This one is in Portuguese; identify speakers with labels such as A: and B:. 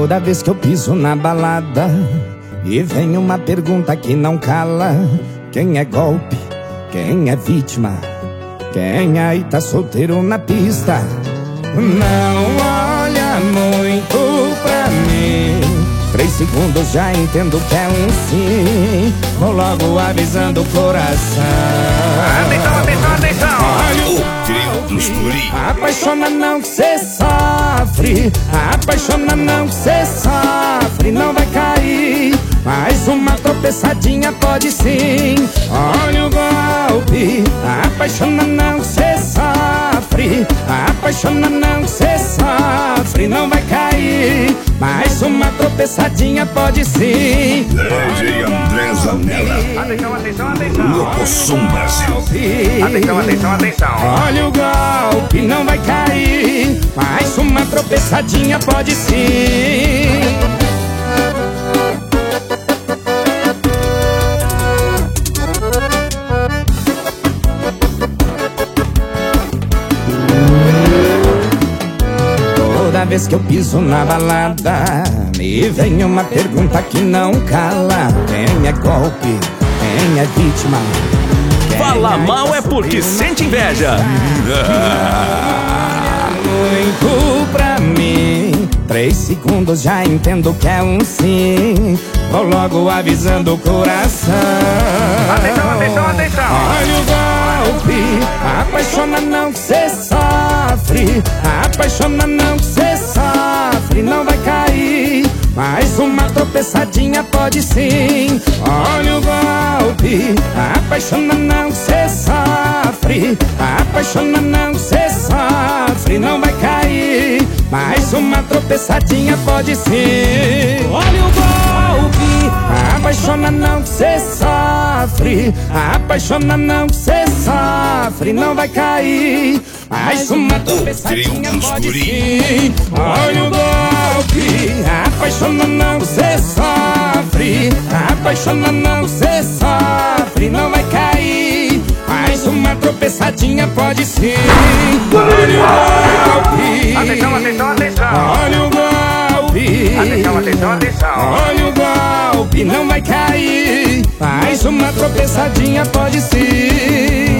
A: Toda vez que eu piso na balada e vem uma pergunta que não cala: quem é golpe? Quem é vítima? Quem aí tá solteiro na pista? Não olha muito pra mim, 3 segundos já entendo que é um sim. Vou logo avisando o coração.
B: Atenção, atenção, atenção.
A: Olha o
C: trio dos guri.
A: Apaixona não que cê sofre, apaixona não que cê sofre, não vai cair. Mais uma tropeçadinha pode sim. Olha o golpe. Apaixona não que cê sofre, apaixona não que cê sofre, não vai cair. Mais uma tropeçadinha pode sim.
C: DJ André Zanella.
B: Atenção, atenção, atenção.
C: Locosom Brasil.
B: Atenção, atenção, atenção.
A: Olha o golpe, não vai cair. Mais uma tropeçadinha pode sim. Toda vez que eu piso na balada me vem uma pergunta que não cala: quem é golpe? Quem é vítima?
D: Fala mal é porque sente inveja.
A: Muito pra mim, 3 segundos já entendo que é um sim. Vou logo avisando o coração.
B: Atenção, atenção, atenção.
A: Olha o golpe. Apaixona não que cê sofre, apaixona não que cê sofre, não vai cair. Mais uma tropeçadinha pode sim. Olha o golpe. Apaixona não que cê sofre, apaixona não que cê sofre, não vai cair. Mais uma tropeçadinha pode sim. Olha o golpe. Apaixona não que cê sofre, apaixona não que cê sofre, não vai cair. Mais uma tropeçadinha pode sim. Olha o golpe. Apaixona não que cê sofre, apaixona não que cê sofre, não vai cair. Mais uma tropeçadinha pode sim. Olha o golpe.
B: Atenção, atenção, atenção.
A: Olha o golpe.
B: Atenção, atenção, atenção.
A: Olha o golpe, não vai cair. Mais uma tropeçadinha pode sim.